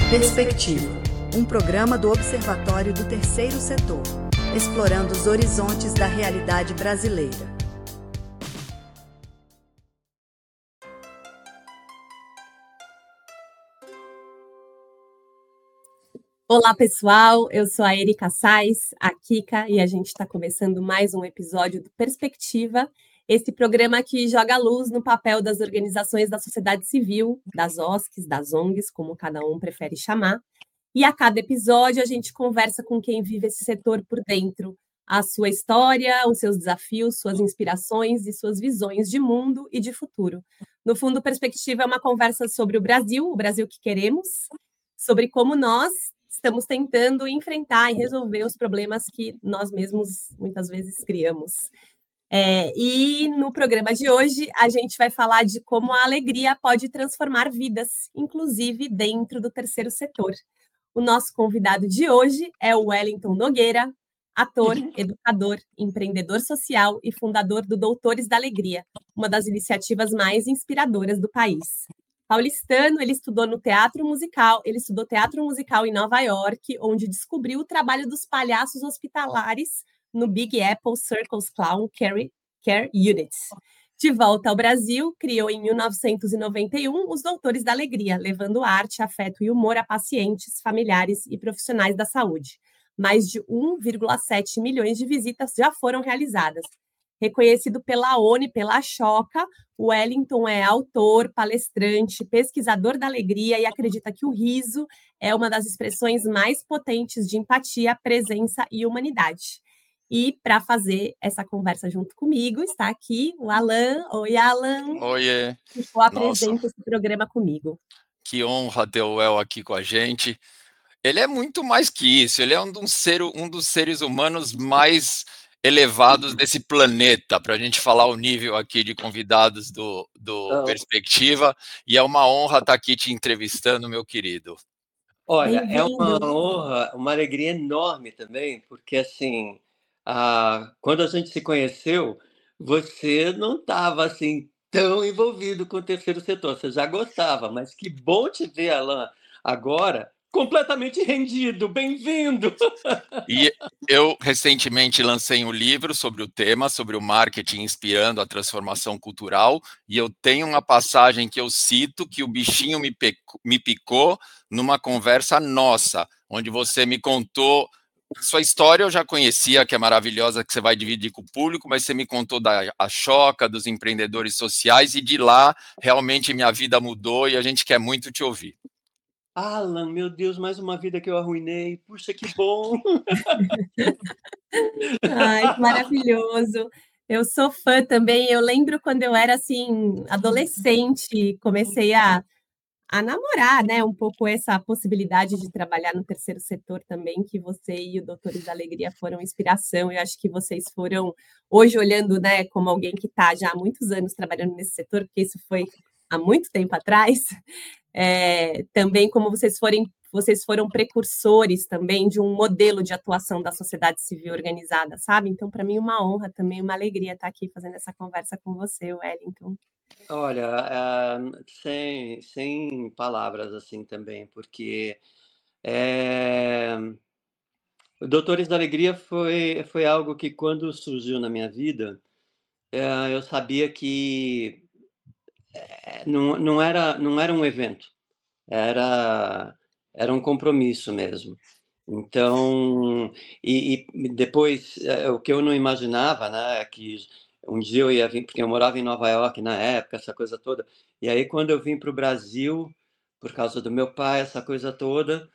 Perspectiva, um programa do Observatório do Terceiro Setor, explorando os horizontes da realidade brasileira. Olá, pessoal, eu sou a Erika Sais, a Kika, e a gente está começando mais um episódio do Perspectiva, esse programa que joga luz no papel das organizações da sociedade civil, das OSCs, das ONGs, como cada um prefere chamar, e a cada episódio a gente conversa com quem vive esse setor por dentro, a sua história, os seus desafios, suas inspirações e suas visões de mundo e de futuro. No fundo, Perspectiva é uma conversa sobre o Brasil que queremos, sobre como nós estamos tentando enfrentar e resolver os problemas que nós mesmos muitas vezes criamos. E no programa de hoje a gente vai falar de como a alegria pode transformar vidas, inclusive dentro do terceiro setor. O nosso convidado de hoje é o Wellington Nogueira, ator, educador, empreendedor social e fundador do Doutores da Alegria, uma das iniciativas mais inspiradoras do país. Paulistano, ele estudou teatro musical em Nova York, onde descobriu o trabalho dos palhaços hospitalares no Big Apple Circus Clown Care Unit. De volta ao Brasil, criou em 1991 os Doutores da Alegria, levando arte, afeto e humor a pacientes, familiares e profissionais da saúde. Mais de 1,7 milhões de visitas já foram realizadas. Reconhecido pela ONU e pela Choca, o Wellington é autor, palestrante, pesquisador da alegria e acredita que o riso é uma das expressões mais potentes de empatia, presença e humanidade. E para fazer essa conversa junto comigo, está aqui o Alan. Oi, Alan. Oiê. Que apresenta esse programa comigo. Que honra ter o El aqui com a gente. Ele é muito mais que isso, ele é um dos seres humanos mais elevados desse planeta, para a gente falar o nível aqui de convidados do Perspectiva, e é uma honra estar aqui te entrevistando, meu querido. Olha, é uma honra, uma alegria enorme também, porque assim, quando a gente se conheceu, você não estava assim tão envolvido com o terceiro setor, você já gostava, mas que bom te ver, Alan, agora completamente rendido, bem-vindo! E eu recentemente lancei um livro sobre o tema, sobre o marketing inspirando a transformação cultural, e eu tenho uma passagem que eu cito, que o bichinho me picou numa conversa nossa, onde você me contou, sua história eu já conhecia, que é maravilhosa, que você vai dividir com o público, mas você me contou da Choca, dos empreendedores sociais, e de lá realmente minha vida mudou e a gente quer muito te ouvir. Alan, meu Deus, mais uma vida que eu arruinei. Puxa, que bom! Ai, que maravilhoso! Eu sou fã também. Eu lembro quando eu era assim adolescente, comecei a namorar, né, um pouco essa possibilidade de trabalhar no terceiro setor também, que você e o Doutores da Alegria foram inspiração. Eu acho que vocês foram, hoje olhando, né, como alguém que está já há muitos anos trabalhando nesse setor, porque isso foi há muito tempo atrás, também como vocês foram precursores também de um modelo de atuação da sociedade civil organizada, sabe? Então, para mim, uma honra também, uma alegria estar aqui fazendo essa conversa com você, Wellington. Olha, sem palavras assim também, porque o Doutores da Alegria foi algo que, quando surgiu na minha vida, eu sabia que não era um evento, era um compromisso mesmo. Então, e depois, o que eu não imaginava, né, é que um dia eu ia vir, porque eu morava em Nova York na época, essa coisa toda, e aí quando eu vim para o Brasil, por causa do meu pai, essa coisa toda,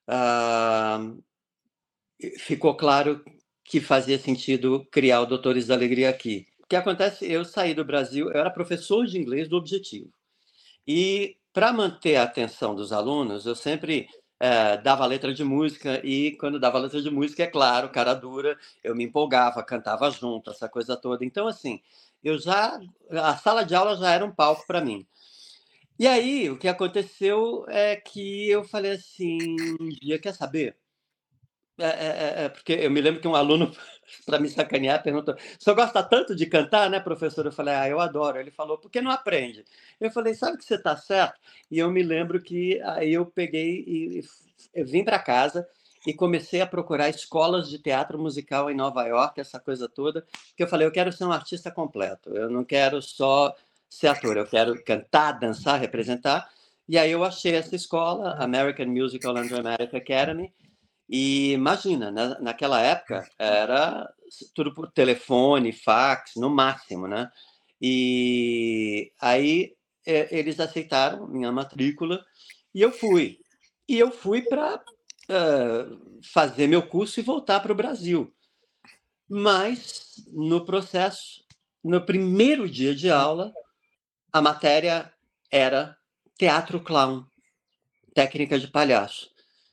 ficou claro que fazia sentido criar o Doutores da Alegria aqui. O que acontece, eu saí do Brasil, eu era professor de inglês do Objetivo, e para manter a atenção dos alunos, eu sempre dava letra de música, e quando dava letra de música, é claro, cara dura, eu me empolgava, cantava junto, essa coisa toda. Então, assim, a sala de aula já era um palco para mim. E aí, o que aconteceu é que eu falei assim, um dia, quer saber? Porque eu me lembro que um aluno, para me sacanear, perguntou: "O senhor gosta tanto de cantar, né, professor?" Eu falei: "Ah, eu adoro." Ele falou: "Por que não aprende?" Eu falei: "Sabe que você está certo." E eu me lembro que aí eu peguei eu vim para casa e comecei a procurar escolas de teatro musical em Nova York, essa coisa toda, porque eu falei: "Eu quero ser um artista completo, eu não quero só ser ator, eu quero cantar, dançar, representar." E aí eu achei essa escola, American Musical and Dramatic Academy, e imagina, naquela época era tudo por telefone, fax, no máximo, né? E aí eles aceitaram minha matrícula e eu fui. E eu fui para fazer meu curso e voltar para o Brasil. Mas, no processo, no primeiro dia de aula, a matéria era teatro clown, técnica de palhaço.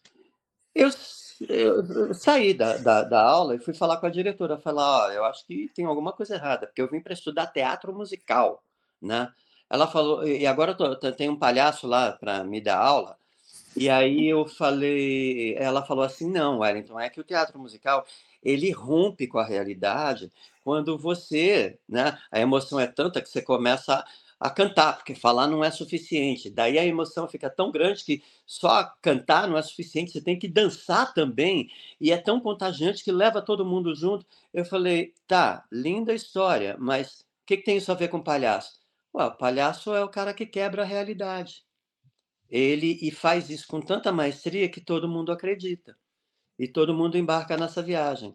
Eu saí da aula e fui falar com a diretora, falar: "Ó, eu acho que tem alguma coisa errada, porque eu vim para estudar teatro musical, né?" Ela falou: "E agora tem um palhaço lá para me dar aula." E aí eu falei, ela falou assim: "Não, Wellington, é que o teatro musical, ele rompe com a realidade quando você, né, a emoção é tanta que você começa a cantar, porque falar não é suficiente. Daí a emoção fica tão grande que só cantar não é suficiente, você tem que dançar também, e é tão contagiante que leva todo mundo junto." Eu falei: "Tá, linda história, mas o que tem isso a ver com palhaço?" "Ué, o palhaço é o cara que quebra a realidade. Ele e faz isso com tanta maestria que todo mundo acredita, e todo mundo embarca nessa viagem."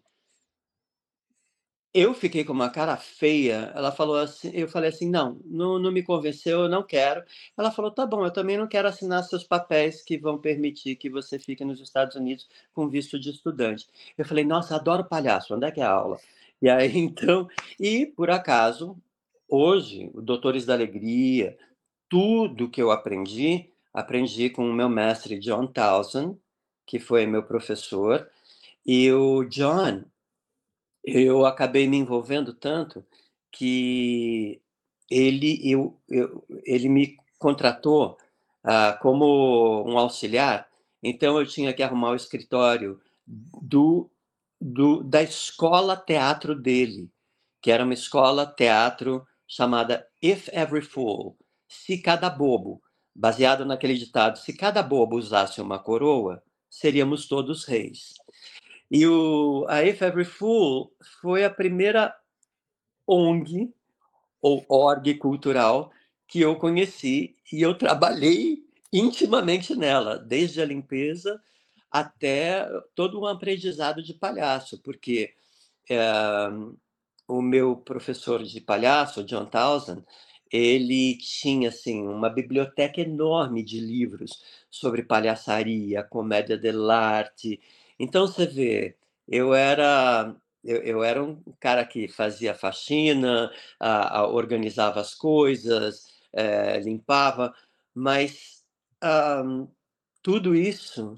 Eu fiquei com uma cara feia, ela falou assim, eu falei assim: "Não me convenceu, eu não quero." Ela falou: "Tá bom, eu também não quero assinar seus papéis que vão permitir que você fique nos Estados Unidos com visto de estudante." Eu falei: "Nossa, adoro palhaço, onde é que é a aula?" E aí então, e por acaso, hoje, o Doutores da Alegria, tudo que eu aprendi com o meu mestre John Townsend, que foi meu professor. E o John, eu acabei me envolvendo tanto que ele me contratou como um auxiliar. Então eu tinha que arrumar o escritório do, da escola teatro dele, que era uma escola teatro chamada If Every Fool, se cada bobo, baseado naquele ditado: se cada bobo usasse uma coroa, seríamos todos reis. E a If Every Fool foi a primeira ONG ou org cultural que eu conheci, e eu trabalhei intimamente nela, desde a limpeza até todo um aprendizado de palhaço, porque o meu professor de palhaço, John Townsend, ele tinha assim uma biblioteca enorme de livros sobre palhaçaria, comédia dell'arte. Então você vê, eu era um cara que fazia faxina, organizava as coisas, limpava, mas ah, tudo isso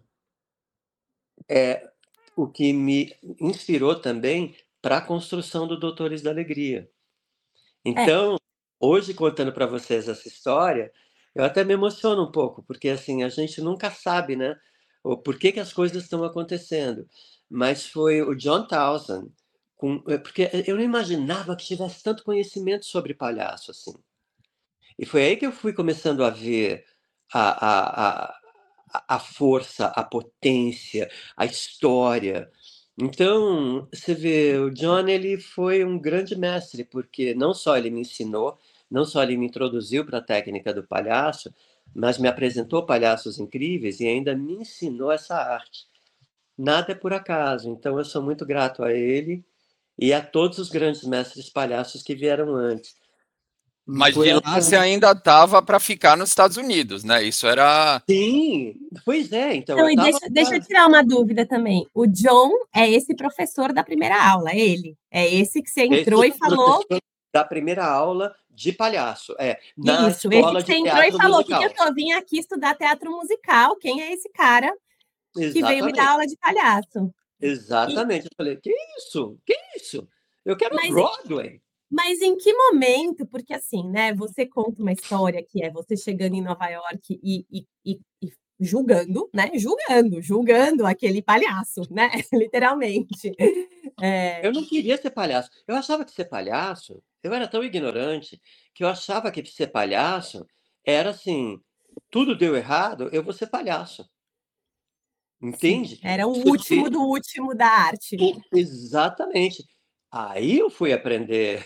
é o que me inspirou também para a construção do Doutores da Alegria. É, Então, hoje contando para vocês essa história, eu até me emociono um pouco, porque assim, a gente nunca sabe, né, o porquê que as coisas estão acontecendo. Mas foi o John Townsend, porque eu não imaginava que tivesse tanto conhecimento sobre palhaço assim. E foi aí que eu fui começando a ver a, a, a força, a potência, a história. Então, você vê, o John, ele foi um grande mestre, porque não só ele me ensinou, não só ele me introduziu para a técnica do palhaço, mas me apresentou palhaços incríveis e ainda me ensinou essa arte. Nada é por acaso, então eu sou muito grato a ele e a todos os grandes mestres palhaços que vieram antes. Mas Foi de lá assim. você ainda estava para ficar nos Estados Unidos, né? Isso era. Sim, pois é, então então, eu e estava. deixa eu tirar uma dúvida também. O John é esse professor da primeira aula, é ele. É esse que você Esse entrou e falou. professor da primeira aula de palhaço, na Isso, esse escola que você de entrou e teatro falou: o que eu musical. tô? Vim aqui estudar teatro musical. Quem é esse cara que veio me dar Exatamente, aula de palhaço? E, exatamente. Eu falei: "Que isso? Que isso? Eu quero mas Broadway." Mas em que momento? Porque assim, né, você conta uma história que é você chegando em Nova York e julgando, né? Julgando aquele palhaço, né? Literalmente. Eu não queria ser palhaço. Eu achava que ser palhaço, eu era tão ignorante que eu achava que ser palhaço era assim, tudo deu errado, eu vou ser palhaço. Sim, Entende? era o último Porque do último da arte. exatamente. Aí eu fui aprender.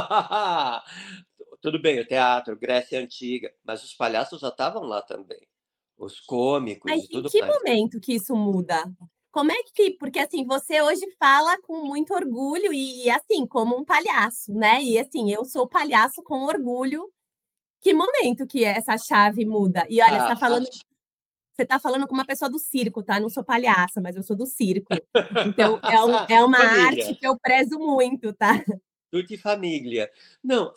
Tudo bem, o teatro, Grécia Antiga, mas os palhaços já estavam lá também. Os cômicos Mas e em tudo que mais. momento que isso muda? Como é que porque, assim, você hoje fala com muito orgulho e, assim, como um palhaço, né, e, assim, eu sou palhaço com orgulho. Que momento que essa chave muda? E olha, Ah, você tá falando com uma pessoa do circo, tá, não sou palhaça, mas eu sou do circo. Então é uma arte família, que eu prezo muito, tá. tudo família. Não,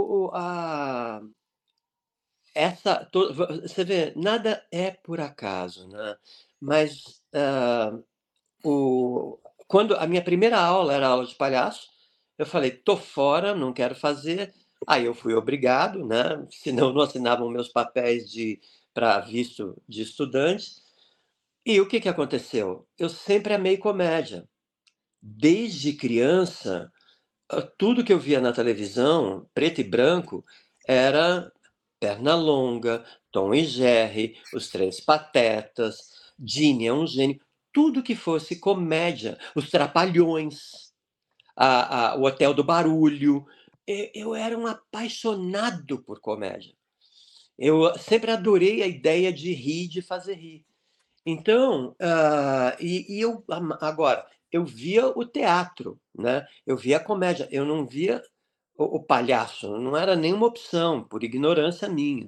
você vê, nada é por acaso, né? Mas o, quando a minha primeira aula era aula de palhaço, eu falei, tô fora, não quero fazer. Aí eu fui obrigado, né? Senão não assinavam meus papéis de para visto de estudante. E o que que aconteceu? Eu sempre amei comédia. Desde criança, tudo que eu via na televisão, preto e branco, era Pernalonga, Tom e Jerry, Os Três Patetas, Ginny é um gênio, tudo que fosse comédia, Os Trapalhões, o Hotel do Barulho. Eu era um apaixonado por comédia. Eu sempre adorei a ideia de rir, de fazer rir. Então, agora, eu via o teatro, né? Eu via a comédia, eu não via o palhaço, não era nenhuma opção, por ignorância minha.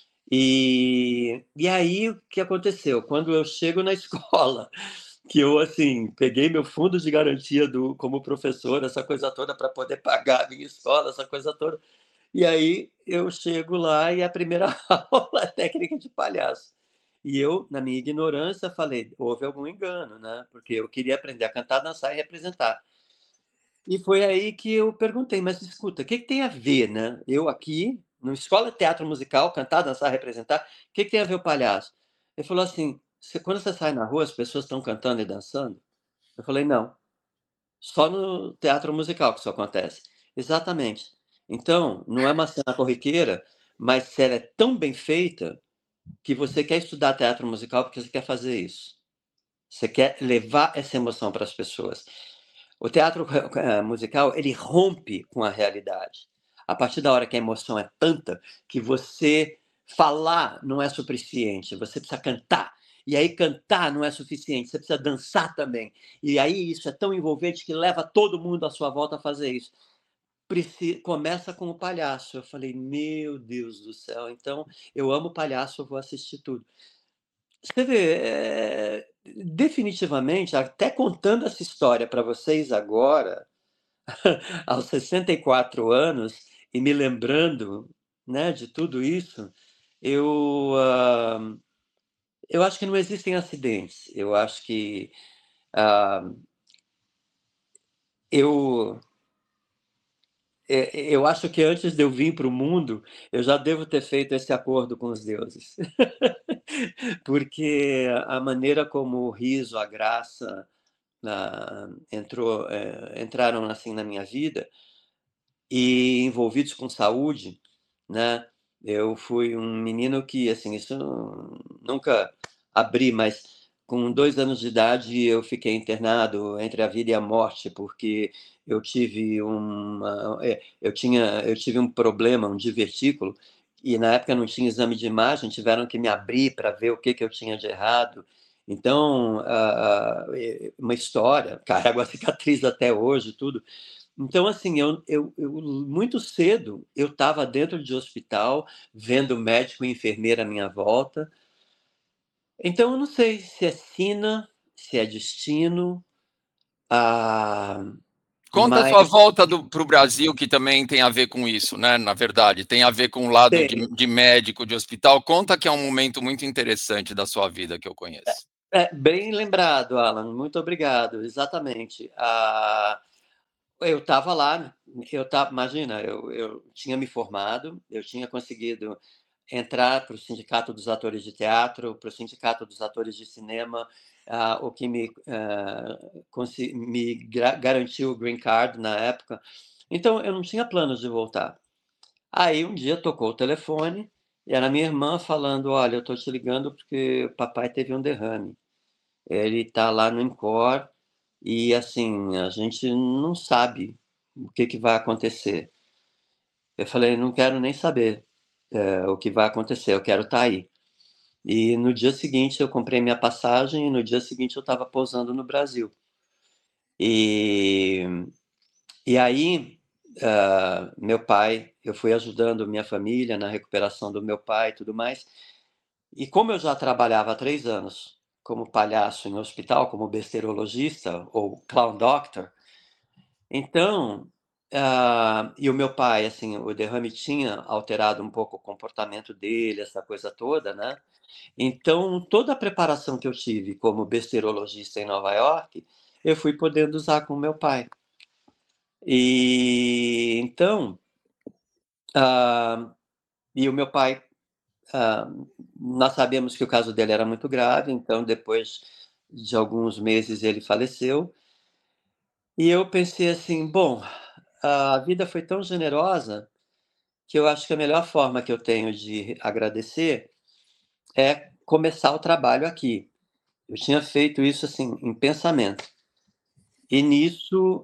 E aí, o que aconteceu? Quando eu chego na escola, que eu, assim, peguei meu fundo de garantia como professor, essa coisa toda, para poder pagar a minha escola, essa coisa toda. E aí, eu chego lá e a primeira aula é técnica de palhaço. E eu, na minha ignorância, falei, houve algum engano, né? Porque eu queria aprender a cantar, dançar e representar. E foi aí que eu perguntei, mas escuta, o que que tem a ver, né? Eu aqui, na escola de teatro musical, cantar, dançar, representar, o que que tem a ver o palhaço? Ele falou assim, quando você sai na rua, as pessoas estão cantando e dançando? Eu falei, não, só no teatro musical que isso acontece. Exatamente. Então, não é uma cena corriqueira, mas se ela é tão bem feita que você quer estudar teatro musical porque você quer fazer isso. Você quer levar essa emoção para as pessoas. O teatro musical, ele rompe com a realidade. A partir da hora que a emoção é tanta que você falar não é suficiente, você precisa cantar. E aí cantar não é suficiente, você precisa dançar também. E aí isso é tão envolvente que leva todo mundo à sua volta a fazer isso. Começa com o palhaço. Eu falei, meu Deus do céu. Então, eu amo palhaço, eu vou assistir tudo. Você vê, definitivamente, até contando essa história para vocês agora, aos 64 anos, e me lembrando, né, de tudo isso, eu, ah, eu acho que não existem acidentes. Eu acho que ah, eu, eu acho que antes de eu vir para o mundo, eu já devo ter feito esse acordo com os deuses. Porque a maneira como o riso, a graça, entraram assim na minha vida e envolvidos com saúde, né? Eu fui um menino que, assim, isso nunca abri, mas com 2 anos de idade eu fiquei internado entre a vida e a morte porque eu tive um problema, um divertículo, e na época não tinha exame de imagem, tiveram que me abrir para ver o que que eu tinha de errado. Então, uma história, carrego a cicatriz até hoje, tudo. Então, assim, muito cedo eu estava dentro de hospital, vendo médico e enfermeira à minha volta. Então, eu não sei se é sina, se é destino, ah, Conta a sua mas volta para o Brasil, que também tem a ver com isso, né? Na verdade, tem a ver com o lado tem. de médico, de hospital. Conta que é um momento muito interessante da sua vida que eu conheço. Bem lembrado, Alan, muito obrigado, exatamente. Eu estava lá, imagina, eu tinha me formado, eu tinha conseguido entrar para o Sindicato dos Atores de Teatro, para o Sindicato dos Atores de Cinema, o que me garantiu o Green Card na época. Então, eu não tinha planos de voltar. Aí, um dia, tocou o telefone, e era minha irmã falando, olha, eu estou te ligando porque o papai teve um derrame. Ele está lá no INCOR, e, assim, a gente não sabe o que vai acontecer. Eu falei, não quero nem saber o que vai acontecer, eu quero estar aí. E no dia seguinte eu comprei minha passagem, e no dia seguinte eu estava pousando no Brasil. E aí, meu pai, eu fui ajudando minha família na recuperação do meu pai e tudo mais. E como eu já trabalhava há 3 anos como palhaço em hospital, como besterologista ou clown doctor, então, e o meu pai, assim, o derrame tinha alterado um pouco o comportamento dele, essa coisa toda, né? Então, toda a preparação que eu tive como besterologista em Nova York, eu fui podendo usar com o meu pai. E então, e o meu pai, nós sabemos que o caso dele era muito grave, então depois de alguns meses ele faleceu. E eu pensei assim, bom, a vida foi tão generosa que eu acho que a melhor forma que eu tenho de agradecer é começar o trabalho aqui. Eu tinha feito isso assim em pensamento. E nisso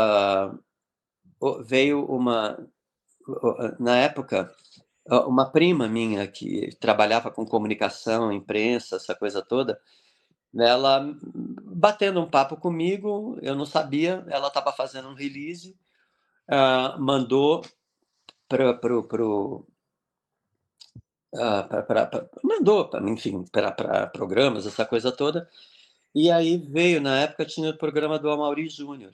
veio na época, uma prima minha que trabalhava com comunicação, imprensa, essa coisa toda, ela batendo um papo comigo, eu não sabia, ela estava fazendo um release, mandou enfim, para programas, essa coisa toda. E aí veio, na época tinha o programa do Amaury Júnior.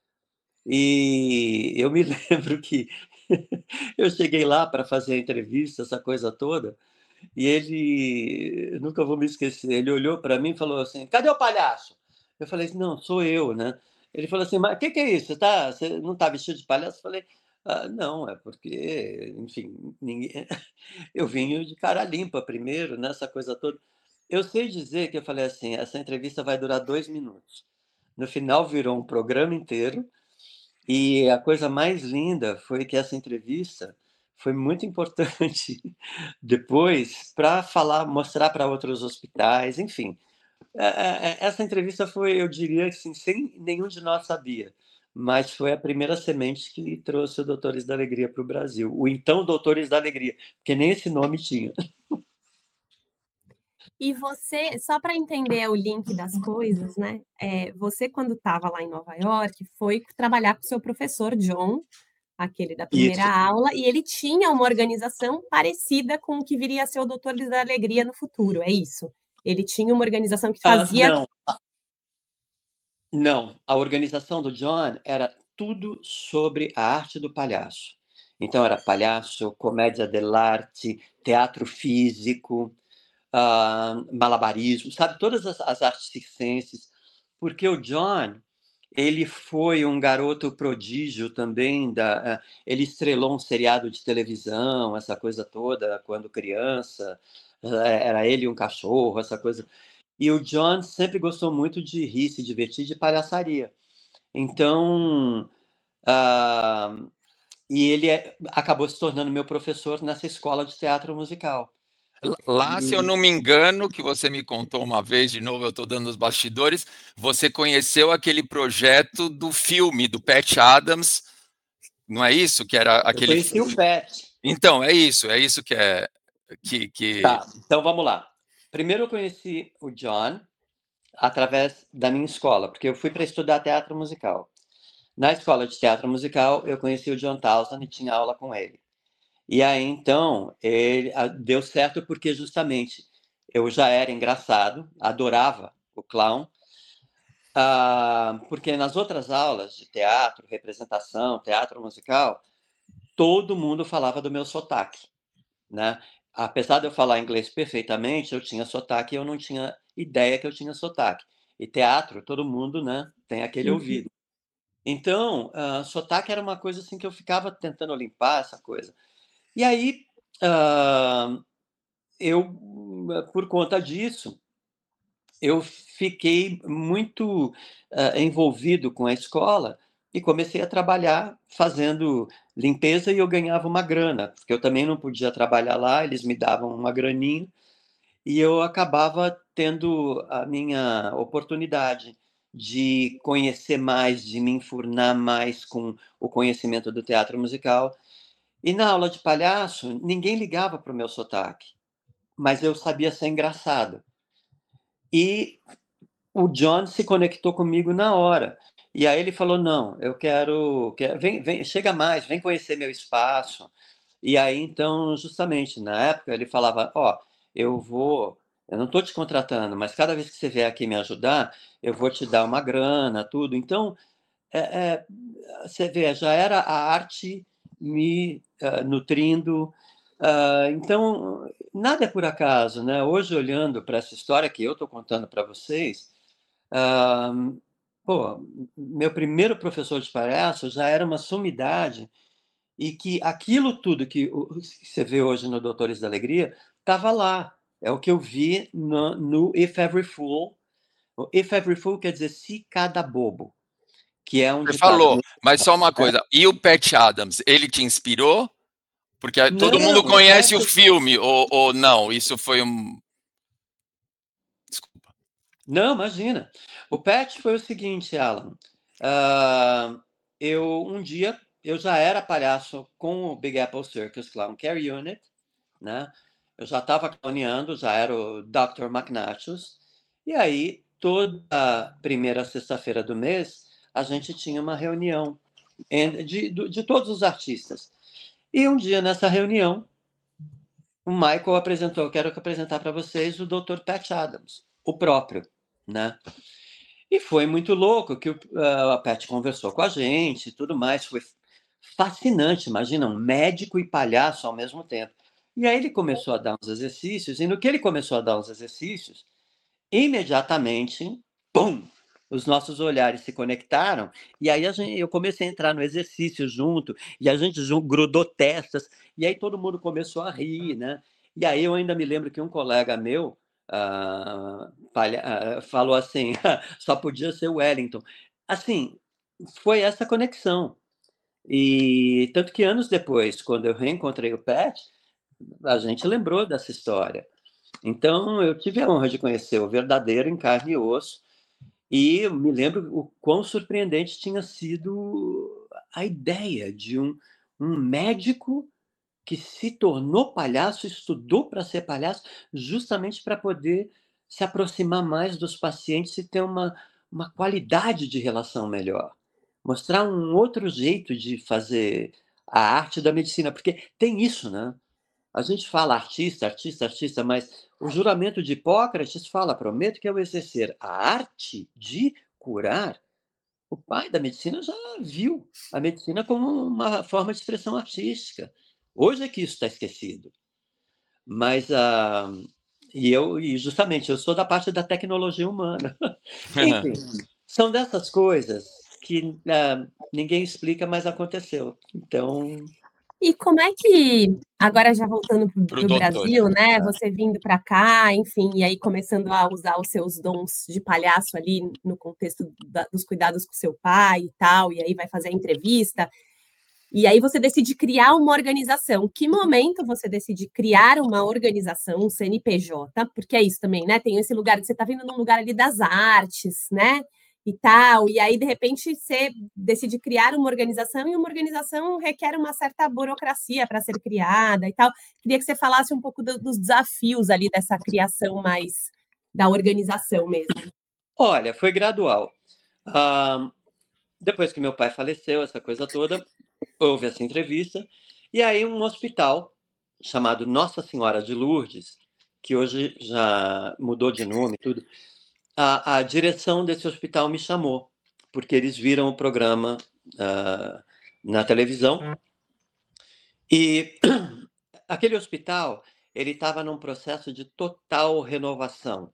E eu me lembro que eu cheguei lá para fazer a entrevista, essa coisa toda, e ele, nunca vou me esquecer, ele olhou para mim e falou assim: cadê o palhaço? Eu falei assim: não, sou eu, né? Ele falou assim: mas o que é isso? Você não está vestido de palhaço? Eu falei: não, é porque, enfim, eu vim de cara limpa primeiro, nessa coisa toda. Eu sei dizer que eu falei assim: essa entrevista vai durar 2 minutos. No final virou um programa inteiro, e a coisa mais linda foi que essa entrevista foi muito importante depois para falar, mostrar para outros hospitais, enfim. Essa entrevista foi, eu diria assim, sem nenhum de nós sabia, mas foi a primeira semente que trouxe o Doutores da Alegria para o Brasil. O então Doutores da Alegria, porque nem esse nome tinha. E você, só para entender o link das coisas, né? Você, quando estava lá em Nova York, foi trabalhar com o seu professor John, aquele da primeira Isso. aula, e ele tinha uma organização parecida com o que viria a ser o Doutores da Alegria no futuro, é isso? Ele tinha uma organização que fazia. Não, a organização do John era tudo sobre a arte do palhaço. Então era palhaço, comédia dell'arte, teatro físico, malabarismo, sabe? Todas as artes circenses. Porque o John, ele foi um garoto prodígio também. Ele estrelou um seriado de televisão, essa coisa toda, quando criança. Era ele e um cachorro, essa coisa. E o John sempre gostou muito de rir, se divertir, de palhaçaria. Então, e ele acabou se tornando meu professor nessa escola de teatro musical. Lá, se eu não me engano, que você me contou uma vez, de novo eu estou dando os bastidores, você conheceu aquele projeto do filme, do Patch Adams, não é isso? Que era aquele... Eu conheci o Pat. Então, é isso que é... Tá, então vamos lá. Primeiro eu conheci o John através da minha escola, porque eu fui para estudar teatro musical. Na escola de teatro musical, eu conheci o John Townsend e tinha aula com ele. E aí, então, ele deu certo porque justamente eu já era engraçado, adorava o clown, porque nas outras aulas de teatro, representação, teatro musical, todo mundo falava do meu sotaque, né? Apesar de eu falar inglês perfeitamente, eu tinha sotaque e eu não tinha ideia que eu tinha sotaque. E teatro, todo mundo, né, tem aquele ouvido. Então, sotaque era uma coisa assim que eu ficava tentando limpar essa coisa. E aí, eu, por conta disso, eu fiquei muito envolvido com a escola e comecei a trabalhar fazendo limpeza e eu ganhava uma grana, porque eu também não podia trabalhar lá, eles me davam uma graninha e eu acabava tendo a minha oportunidade de conhecer mais, de me enfurnar mais com o conhecimento do teatro musical. E na aula de palhaço, ninguém ligava para o meu sotaque, mas eu sabia ser engraçado. E o John se conectou comigo na hora. E aí ele falou: não, eu quero vem, chega mais, vem conhecer meu espaço. E aí, então, justamente, na época, ele falava: ó, eu não estou te contratando, mas cada vez que você vier aqui me ajudar, eu vou te dar uma grana, tudo. Então, é, é, você vê, já era a arte me nutrindo. Então, nada é por acaso, né? Hoje, olhando para essa história que eu estou contando para vocês, ah, pô, meu primeiro professor de palhaço já era uma sumidade e que aquilo tudo que você vê hoje no Doutores da Alegria estava lá. É o que eu vi no If Every Fool. O If Every Fool quer dizer se cada bobo, que é um Você ditado. falou, mas só uma coisa. E o Pat Adams, ele te inspirou? Porque todo mundo Não, o conhece o Pat, filme, ou não? Isso foi um. Desculpa. não, imagina. O Pat foi o seguinte, Alan. Ah, um dia eu já era palhaço com o Big Apple Circus Clown Care Unit, né? Eu já estava cloneando, já era o Dr. McNachos. E aí, toda primeira sexta-feira do mês, a gente tinha uma reunião de todos os artistas. E um dia, nessa reunião, o Michael apresentou: eu quero apresentar para vocês o Dr. Pat Adams, o próprio, né? E foi muito louco que a Pat conversou com a gente e tudo mais. Foi fascinante, imagina, um médico e palhaço ao mesmo tempo. E aí ele começou a dar uns exercícios, e no que ele começou a dar uns exercícios, imediatamente, pum, os nossos olhares se conectaram, e aí eu comecei a entrar no exercício junto, e a gente grudou testas, e aí todo mundo começou a rir, né? E aí eu ainda me lembro que um colega meu falou assim, só podia ser o Wellington. Assim, foi essa conexão. E tanto que anos depois, quando eu reencontrei o Pat, a gente lembrou dessa história. Então, eu tive a honra de conhecer o verdadeiro em carne e osso, e eu me lembro o quão surpreendente tinha sido a ideia de um médico que se tornou palhaço, estudou para ser palhaço, justamente para poder se aproximar mais dos pacientes e ter uma qualidade de relação melhor. Mostrar um outro jeito de fazer a arte da medicina, porque tem isso, né? A gente fala artista, artista, artista, mas o juramento de Hipócrates fala: prometo que eu exercer a arte de curar. O pai da medicina já viu a medicina como uma forma de expressão artística. Hoje é que isso está esquecido. Mas, e justamente, eu sou da parte da tecnologia humana. Enfim, são dessas coisas que ninguém explica, mas aconteceu. Então, E como é que, agora já voltando Pro para o doutor. Brasil, né? Você vindo para cá, enfim, e aí começando a usar os seus dons de palhaço ali no contexto dos cuidados com seu pai e tal, e aí vai fazer a entrevista, e aí você decide criar uma organização. Que momento você decide criar uma organização, um CNPJ? Porque é isso também, né? Tem esse lugar que você está vindo num lugar ali das artes, né? E tal, e aí de repente você decide criar uma organização e uma organização requer uma certa burocracia para ser criada e tal. Queria que você falasse um pouco dos desafios ali dessa criação mais da organização mesmo. olha, foi gradual. Depois que meu pai faleceu, essa coisa toda, houve essa entrevista, e aí um hospital chamado Nossa Senhora de Lourdes, que hoje já mudou de nome e tudo, a direção desse hospital me chamou, porque eles viram o programa na televisão, e aquele hospital ele estava num processo de total renovação.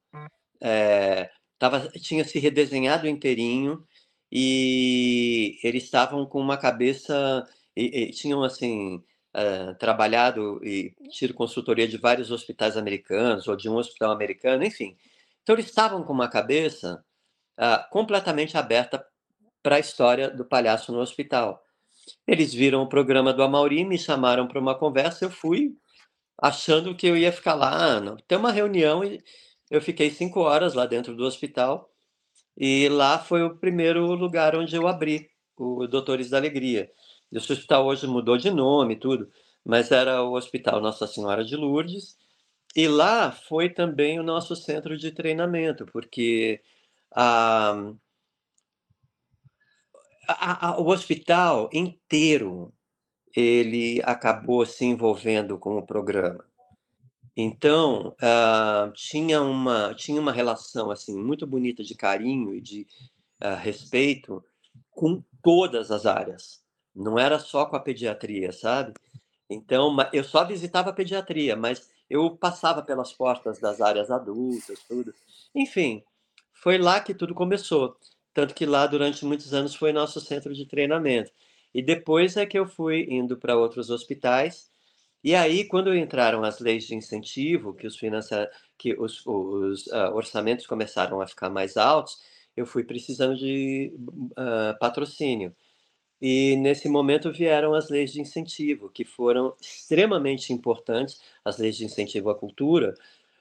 Tinha se redesenhado inteirinho, e eles estavam com uma cabeça, e tinham assim trabalhado e tido consultoria de vários hospitais americanos ou de um hospital americano, enfim. Então, eles estavam com uma cabeça completamente aberta para a história do palhaço no hospital. Eles viram o programa do Amaury, me chamaram para uma conversa, eu fui achando que eu ia ficar lá, tem uma reunião, e eu fiquei 5 horas lá dentro do hospital, e lá foi o primeiro lugar onde eu abri o Doutores da Alegria. Esse hospital hoje mudou de nome e tudo, mas era o Hospital Nossa Senhora de Lourdes, e lá foi também o nosso centro de treinamento, porque o hospital inteiro ele acabou se envolvendo com o programa. Então, tinha uma relação assim muito bonita de carinho e de respeito com todas as áreas. Não era só com a pediatria, sabe? Então, eu só visitava a pediatria, mas eu passava pelas portas das áreas adultas, tudo. Enfim, foi lá que tudo começou. Tanto que lá, durante muitos anos, foi nosso centro de treinamento. E depois é que eu fui indo para outros hospitais. E aí, quando entraram as leis de incentivo, que os orçamentos começaram a ficar mais altos, eu fui precisando de patrocínio. E nesse momento vieram as leis de incentivo, que foram extremamente importantes, as leis de incentivo à cultura,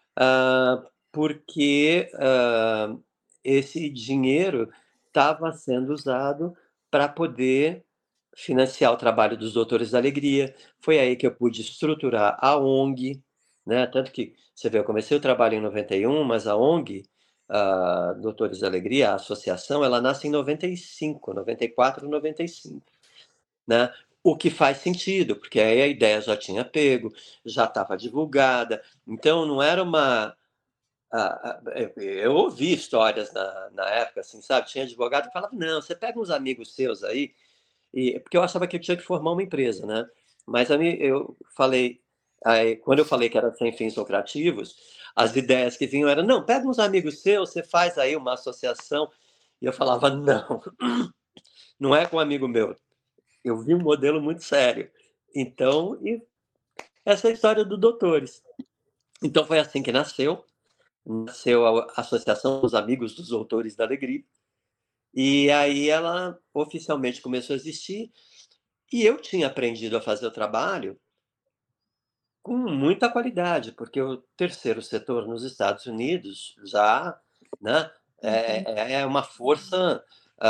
porque esse dinheiro estava sendo usado para poder financiar o trabalho dos Doutores da Alegria. Foi aí que eu pude estruturar a ONG, né? Tanto que, você vê, eu comecei o trabalho em 91, mas a ONG, Doutores da Alegria, a associação, ela nasce em 95, 94, 95, né? O que faz sentido, porque aí a ideia já tinha pego, já estava divulgada, então não era uma... eu ouvi histórias na época, assim, sabe? Tinha advogado que falava, não, você pega uns amigos seus aí, porque eu achava que eu tinha que formar uma empresa, né? Mas eu falei, quando eu falei que era sem fins lucrativos, as ideias que vinham eram, não, pega uns amigos seus, você faz aí uma associação. E eu falava, não, não é com um amigo meu. Eu vi um modelo muito sério. Então, essa é a história do Doutores. Então, foi assim que nasceu a Associação dos Amigos dos Doutores da Alegria. E aí ela oficialmente começou a existir. E eu tinha aprendido a fazer o trabalho com muita qualidade, porque o terceiro setor nos Estados Unidos já, né, é uma força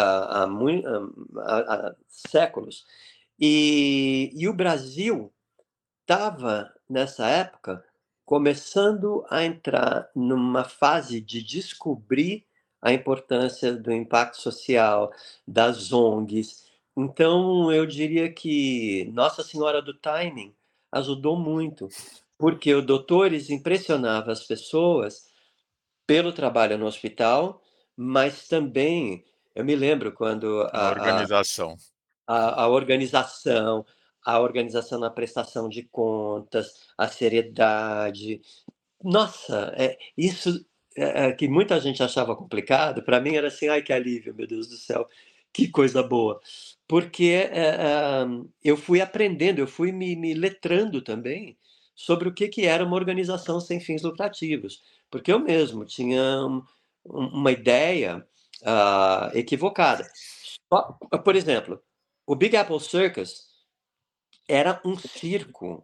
há séculos. E o Brasil estava, nessa época, começando a entrar numa fase de descobrir a importância do impacto social, das ONGs. Então, eu diria que Nossa Senhora do Timing ajudou muito, porque o Doutores impressionava as pessoas pelo trabalho no hospital, mas também, eu me lembro quando A organização. a organização na prestação de contas, a seriedade. Nossa, isso que muita gente achava complicado, para mim era assim, ai que alívio, meu Deus do céu, que coisa boa. Porque eu fui aprendendo, eu fui me letrando também sobre o que era uma organização sem fins lucrativos. Porque eu mesmo tinha uma ideia equivocada. Por exemplo, o Big Apple Circus era um circo,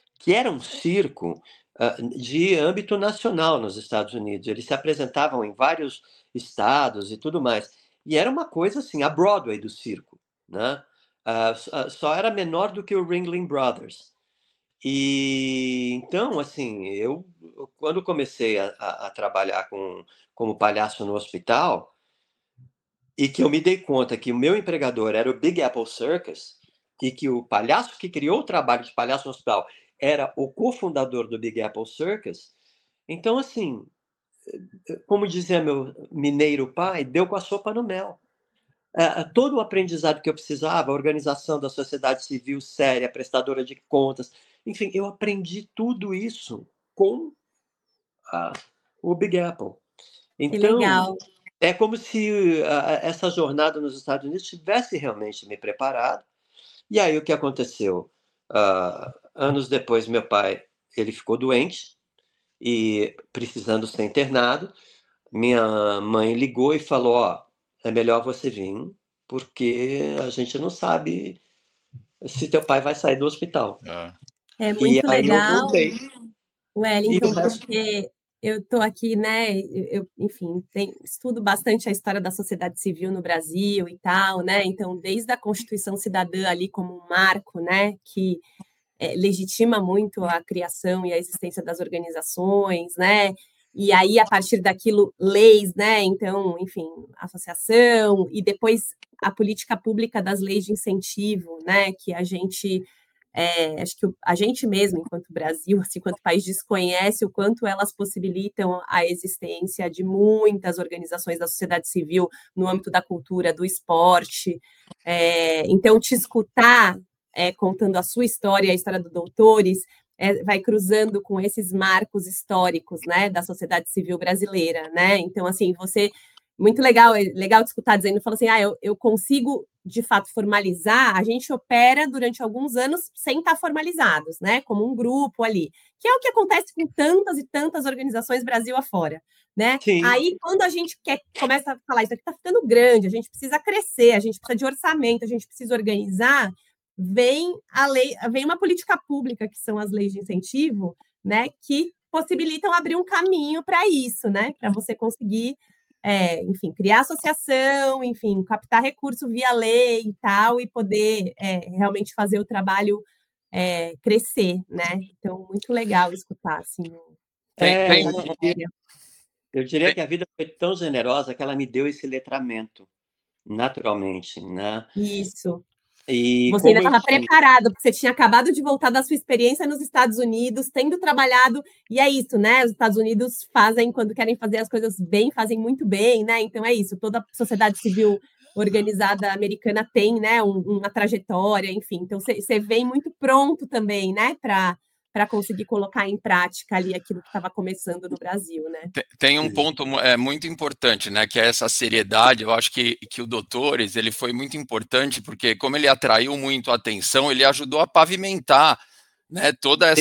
de âmbito nacional nos Estados Unidos. Eles se apresentavam em vários estados e tudo mais. E era uma coisa assim, a Broadway do circo, né? Só era menor do que o Ringling Brothers. E então, assim, eu quando comecei a trabalhar como palhaço no hospital, e que eu me dei conta que o meu empregador era o Big Apple Circus, e que o palhaço que criou o trabalho de palhaço no hospital era o cofundador do Big Apple Circus. Então, assim, como dizia meu mineiro pai, deu com a sopa no mel. Todo o aprendizado que eu precisava, a organização da sociedade civil séria, prestadora de contas, enfim, eu aprendi tudo isso com o Big Apple. Que Então, legal. é como se essa jornada nos Estados Unidos tivesse realmente me preparado. E aí o que aconteceu? Anos depois, meu pai, ele ficou doente e precisando ser internado. Minha mãe ligou e falou: ó, é melhor você vir, porque a gente não sabe se teu pai vai sair do hospital. É E muito aí eu legal, voltei. E o Wellington, resto. porque eu estou aqui, né? Enfim, estudo bastante a história da sociedade civil no Brasil e tal, né? Então, desde a Constituição Cidadã ali como um marco, né? Que legitima muito a criação e a existência das organizações, né? E aí, a partir daquilo, leis, né? Então, enfim, associação, e depois a política pública das leis de incentivo, né? Que a gente acho que a gente mesmo, enquanto Brasil, assim, enquanto país, desconhece o quanto elas possibilitam a existência de muitas organizações da sociedade civil no âmbito da cultura, do esporte. Então, te escutar contando a sua história, a história do Doutores, vai cruzando com esses marcos históricos, né, da sociedade civil brasileira, né? Então, assim, você muito legal, legal de escutar dizendo, fala assim, eu consigo de fato formalizar, a gente opera durante alguns anos sem estar formalizados, né? Como um grupo ali, que é o que acontece com tantas e tantas organizações Brasil afora, né? Sim. Aí, quando a gente começa a falar, isso aqui está ficando grande, a gente precisa crescer, a gente precisa de orçamento, a gente precisa organizar, vem uma política pública, que são as leis de incentivo, né? Que possibilitam abrir um caminho para isso, né? Para você conseguir enfim, criar associação, enfim, captar recurso via lei e tal, e poder realmente fazer o trabalho crescer, né? Então, muito legal escutar, assim, Eu diria que a vida foi tão generosa que ela me deu esse letramento, naturalmente, né? Isso. E Você ainda como eu estava tinha... preparado, porque você tinha acabado de voltar da sua experiência nos Estados Unidos, tendo trabalhado, e é isso, né? Os Estados Unidos fazem, quando querem fazer as coisas bem, fazem muito bem, né? Então é isso, toda a sociedade civil organizada americana tem, né, uma trajetória, enfim. Então você vem muito pronto também, né, para conseguir colocar em prática ali aquilo que estava começando no Brasil, né? Tem um ponto muito importante, né, que é essa seriedade. Eu acho que o Doutores, ele foi muito importante, porque como ele atraiu muito a atenção, ele ajudou a pavimentar, né,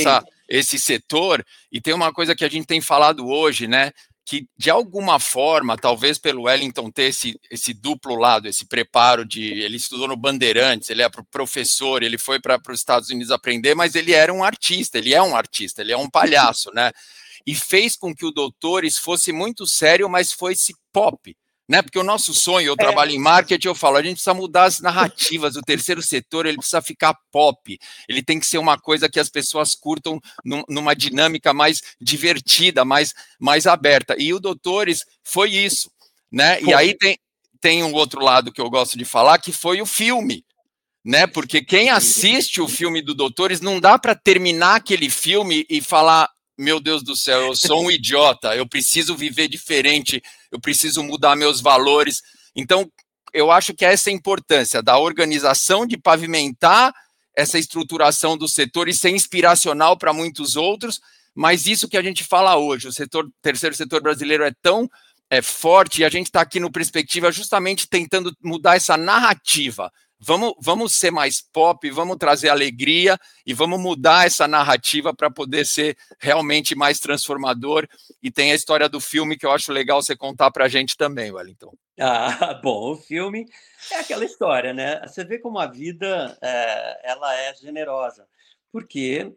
esse setor. E tem uma coisa que a gente tem falado hoje, né, que de alguma forma, talvez pelo Wellington ter esse duplo lado, esse preparo ele estudou no Bandeirantes, ele é professor, ele foi para os Estados Unidos aprender, mas ele era um artista, ele é um palhaço, né? E fez com que o Doutores fosse muito sério, mas fosse pop, né? Porque o nosso sonho, eu trabalho em marketing, eu falo, a gente precisa mudar as narrativas, o terceiro setor, ele precisa ficar pop, ele tem que ser uma coisa que as pessoas curtam numa dinâmica mais divertida, mais aberta, e o Doutores foi isso, né? E aí tem um outro lado que eu gosto de falar, que foi o filme, né? Porque quem assiste o filme do Doutores, não dá para terminar aquele filme e falar: meu Deus do céu, eu sou um idiota, eu preciso viver diferente, eu preciso mudar meus valores. Então, eu acho que essa é a importância da organização, de pavimentar essa estruturação do setor e ser inspiracional para muitos outros, mas isso que a gente fala hoje, terceiro setor brasileiro é tão forte, e a gente está aqui no Perspectiva justamente tentando mudar essa narrativa. Vamos ser mais pop, vamos trazer alegria e vamos mudar essa narrativa para poder ser realmente mais transformador. E tem a história do filme que eu acho legal você contar para a gente também, Wellington. Bom, o filme é aquela história, né? Você vê como a vida ela é generosa, porque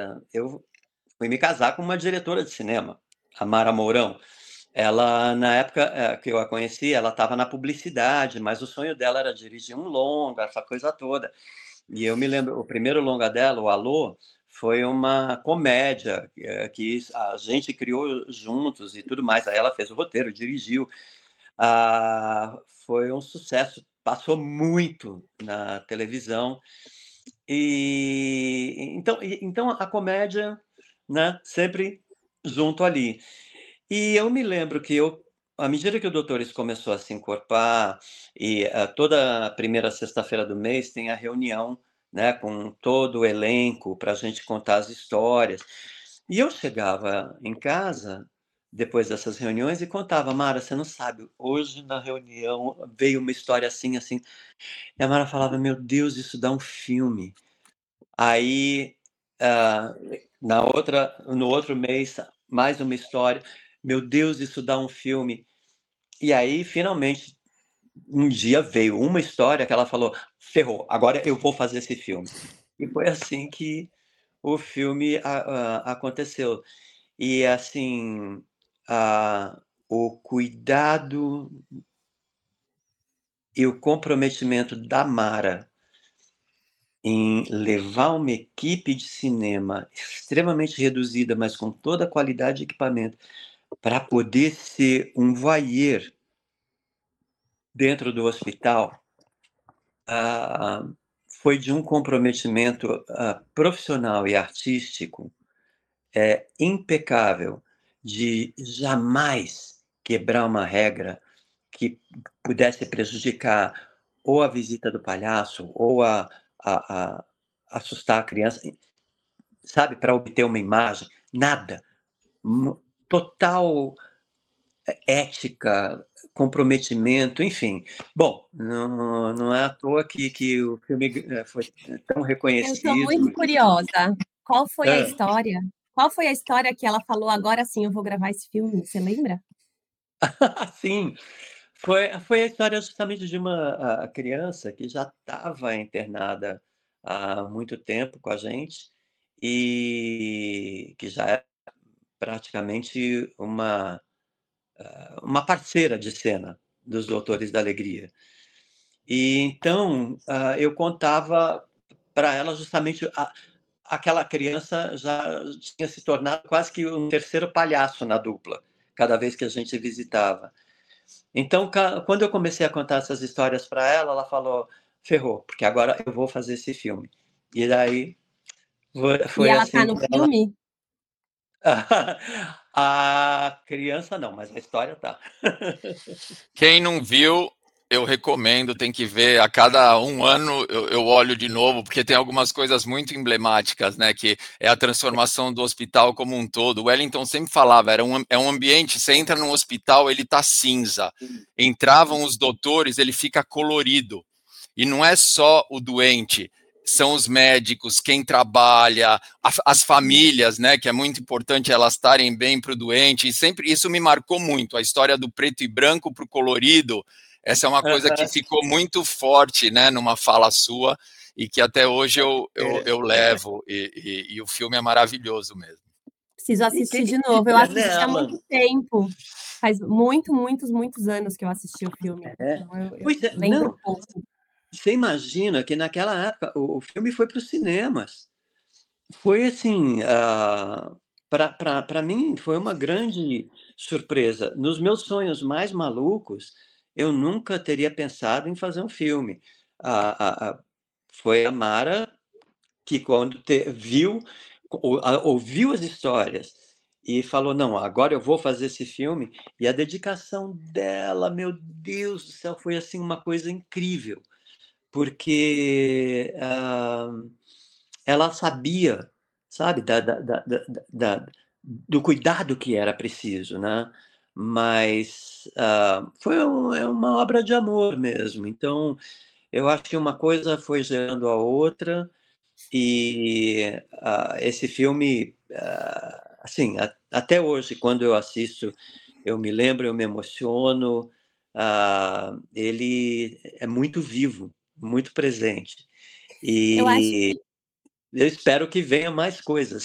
eu fui me casar com uma diretora de cinema, a Mara Mourão. Ela, na época que eu a conheci, ela estava na publicidade, mas o sonho dela era dirigir um longa, essa coisa toda. E eu me lembro, o primeiro longa dela, o Alô, foi uma comédia que a gente criou juntos e tudo mais. Aí ela fez o roteiro, dirigiu. Foi um sucesso, passou muito na televisão. E então a comédia, né, sempre junto ali. E eu me lembro que à medida que o Doutores começou a se encorpar, e toda primeira sexta-feira do mês tem a reunião, né, com todo o elenco para a gente contar as histórias. E eu chegava em casa, depois dessas reuniões, e contava: Mara, você não sabe, hoje na reunião veio uma história assim, assim. E a Mara falava: meu Deus, isso dá um filme. Aí, no outro mês, mais uma história. Meu Deus, isso dá um filme. E aí, finalmente, um dia veio uma história que ela falou: ferrou, agora eu vou fazer esse filme. E foi assim que o filme aconteceu. E assim, o cuidado e o comprometimento da Mara em levar uma equipe de cinema extremamente reduzida, mas com toda a qualidade de equipamento, para poder ser um voyeur dentro do hospital, foi de um comprometimento profissional e artístico impecável, de jamais quebrar uma regra que pudesse prejudicar ou a visita do palhaço ou a assustar a criança, sabe, para obter uma imagem, nada. Total ética, comprometimento, enfim. Bom, não é à toa que o filme foi tão Eu estou muito reconhecido. curiosa. Qual foi a Ah, história? Qual foi a história que ela falou: "Agora sim eu vou gravar esse filme", você lembra? sim, foi a história justamente de uma criança que já estava internada há muito tempo com a gente e que já é praticamente uma parceira de cena dos Doutores da Alegria. E então, eu contava para ela justamente aquela criança já tinha se tornado quase que um terceiro palhaço na dupla, cada vez que a gente visitava. Então, quando eu comecei a contar essas histórias para ela, ela falou: "Ferrou, porque agora eu vou fazer esse filme". E daí E foi ela tá assim no que ela filme? a criança não, mas a história tá. Quem não viu, eu recomendo, tem que ver. A cada um ano eu olho de novo, porque tem algumas coisas muito emblemáticas, né? Que é a transformação do hospital como um todo. O Wellington sempre falava, é um ambiente, você entra num hospital, ele tá cinza. Entravam os doutores, ele fica colorido. E não é só o doente, são os médicos, quem trabalha, as famílias, né, que é muito importante elas estarem bem para o doente, e sempre isso me marcou muito, a história do preto e branco para o colorido, essa é uma coisa que ficou muito forte, né, numa fala sua, e que até hoje eu levo, e o filme é maravilhoso mesmo. Preciso E assistir quem de novo. Eu ia assisti há nela? muito tempo. Faz muitos anos que eu assisti o filme, então eu Pois é, lembro não, pouco. você imagina que naquela época o filme foi para os cinemas. Foi assim, para mim foi uma grande surpresa. Nos meus sonhos mais malucos, eu nunca teria pensado em fazer um filme. A Foi a Mara que quando viu, ouviu as histórias e falou: "Não, agora eu vou fazer esse filme", e a dedicação dela, meu Deus do céu, foi assim uma coisa incrível, porque, ela sabia, sabe, do cuidado que era preciso, né, mas, é uma obra de amor mesmo. Então, eu acho que uma coisa foi gerando a outra e, esse filme, assim, até hoje, quando eu assisto, eu me lembro, eu me emociono, ele é muito vivo, muito presente. Eu acho E que eu espero que venha mais coisas.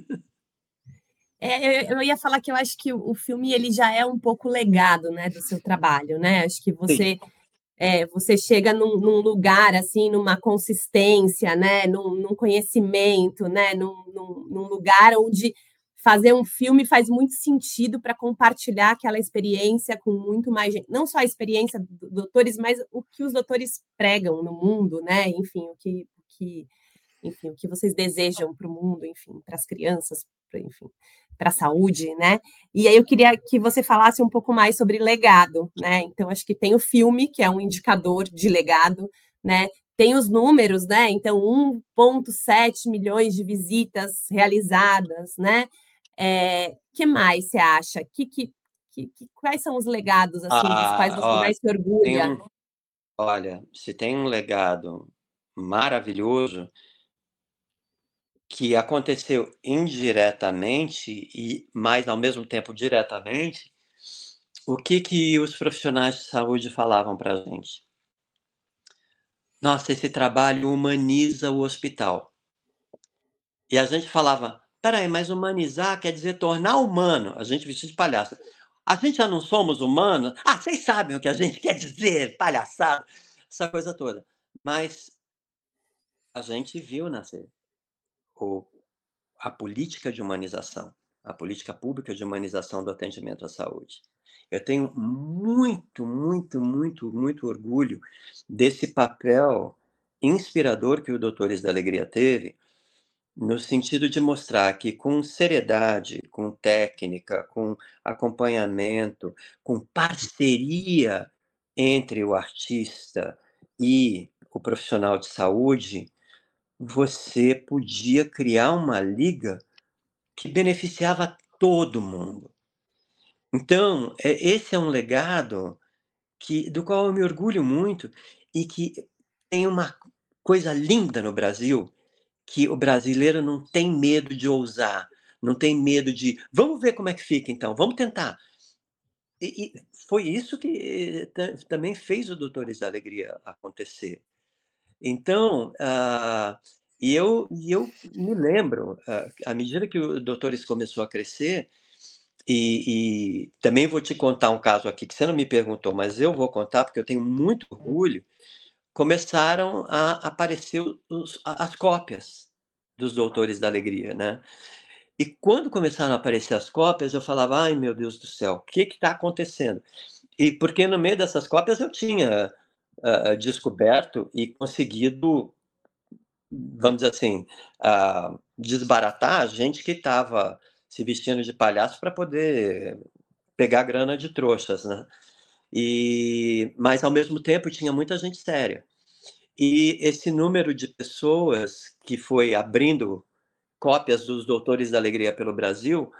eu ia falar que eu acho que o filme ele já é um pouco legado, né, do seu trabalho, né? Acho que Sim. você chega num lugar assim, numa consistência, né, num conhecimento, né, num lugar onde fazer um filme faz muito sentido para compartilhar aquela experiência com muito mais gente. Não só a experiência dos doutores, mas o que os doutores pregam no mundo, né? Enfim, enfim, o que vocês desejam para o mundo, enfim, para as crianças, enfim, para a saúde, né? E aí eu queria que você falasse um pouco mais sobre legado, né? Então, acho que tem o filme, que é um indicador de legado, né? Tem os números, né? Então, 1,7 milhões de visitas realizadas, né? Que mais você acha? Quais são os legados, assim, dos quais você Olha, mais se tem orgulha? olha, se tem um legado maravilhoso, que aconteceu indiretamente, mas ao mesmo tempo diretamente, o que os profissionais de saúde falavam para a gente? Nossa, esse trabalho humaniza o hospital. E a gente falava, peraí, mas humanizar quer dizer tornar humano. A gente vestia de palhaço. A gente já não somos humanos? Ah, vocês sabem o que a gente quer dizer, palhaçada, essa coisa toda. Mas a gente viu nascer a política de humanização, a política pública de humanização do atendimento à saúde. Eu tenho muito, muito, muito, muito orgulho desse papel inspirador que o Doutores da Alegria teve, no sentido de mostrar que com seriedade, com técnica, com acompanhamento, com parceria entre o artista e o profissional de saúde, você podia criar uma liga que beneficiava todo mundo. Então, esse é um legado do qual eu me orgulho muito e que tem uma coisa linda no Brasil, que o brasileiro não tem medo de ousar, não tem medo de vamos ver como é que fica então, vamos tentar. E foi isso que também fez o Doutores da Alegria acontecer. Então, eu me lembro, à medida que o Doutores começou a crescer, e também vou te contar um caso aqui que você não me perguntou, mas eu vou contar porque eu tenho muito orgulho. Começaram a aparecer as cópias dos Doutores da Alegria, né? E quando começaram a aparecer as cópias, eu falava, ai meu Deus do céu, o que está acontecendo? E porque no meio dessas cópias eu tinha descoberto e conseguido, vamos dizer assim, desbaratar a gente que estava se vestindo de palhaço para poder pegar grana de trouxas, né? Mas, ao mesmo tempo, tinha muita gente séria. E esse número de pessoas que foi abrindo cópias dos Doutores da Alegria pelo Brasil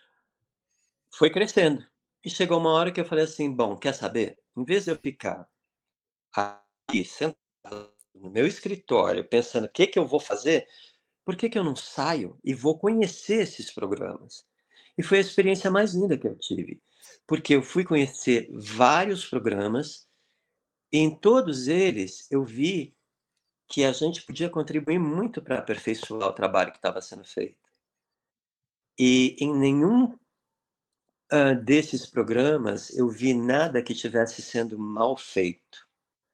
foi crescendo. E chegou uma hora que eu falei assim, bom, quer saber? Em vez de eu ficar aqui, sentado no meu escritório, pensando o que eu vou fazer, por que eu não saio e vou conhecer esses programas? E foi a experiência mais linda que eu tive, porque eu fui conhecer vários programas e em todos eles eu vi que a gente podia contribuir muito para aperfeiçoar o trabalho que estava sendo feito. E em nenhum desses programas eu vi nada que estivesse sendo mal feito.